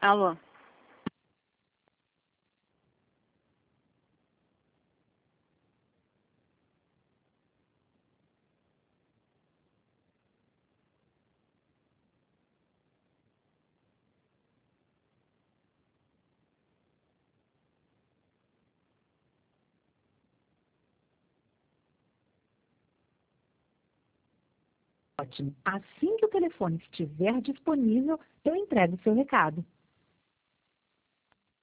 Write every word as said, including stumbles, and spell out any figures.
Alô? Ótimo. Assim que o telefone estiver disponível, eu entrego o seu recado.